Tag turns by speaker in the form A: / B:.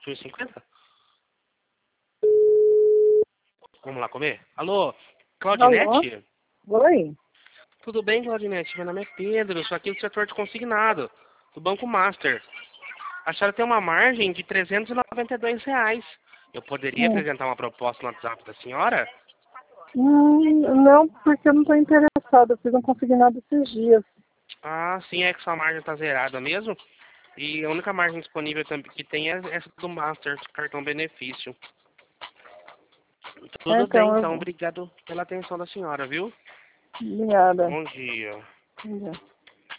A: 1,50? Vamos lá comer? Alô, Claudinete?
B: Alô? Oi?
A: Tudo bem, Claudinete? Meu nome é Pedro, sou aqui do setor de consignado, do Banco Master. A senhora tem uma margem de R$ 392. Eu poderia apresentar uma proposta no WhatsApp da senhora?
B: Não, porque eu não estou interessada. Eu fiz um consignado esses dias.
A: Ah, sim, é que sua margem está zerada mesmo. E a única margem disponível que tem é essa do Master, cartão benefício. Tudo bem,
B: Então,
A: então, obrigado pela atenção da senhora, viu?
B: obrigada.
A: Bom dia.
B: Obrigada.